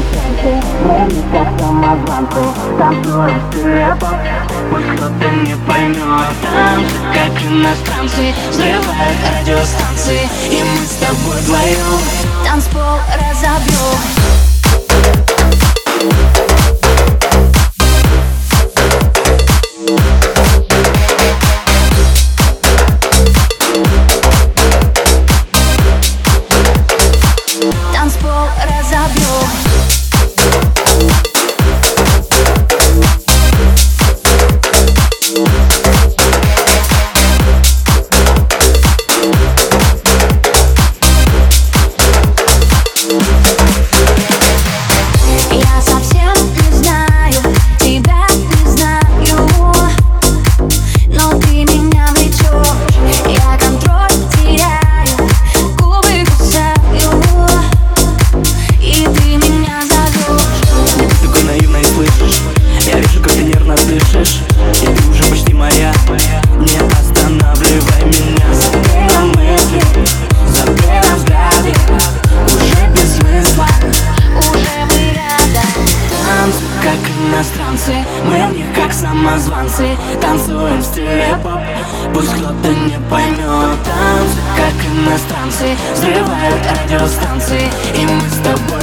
Мы не как самозванцы, танцуем в стиле поп. Пусть кто-то не поймет. Танцы, как иностранцы, взрывают радиостанции, и мы с тобой вдвоем танцпол разобьем. Танцпол разобьем. Я совсем не знаю, тебя не знаю, но ты меня влечешь, я контроль теряю, губы кусаю, и ты меня зовешь. Ты такой наивный, слышишь? Я вижу, как ты нервно дышишь, и ты уже почти моя. Не останавливай меня. Забыла мысли, забыла взгляды, уже без смысла, Уже мы рядом. танцы, как иностранцы, мы в них как самозванцы, танцуем в стиле поп. Пусть кто-то не поймет. Танцы, как иностранцы, взрывают радиостанции, и мы с тобой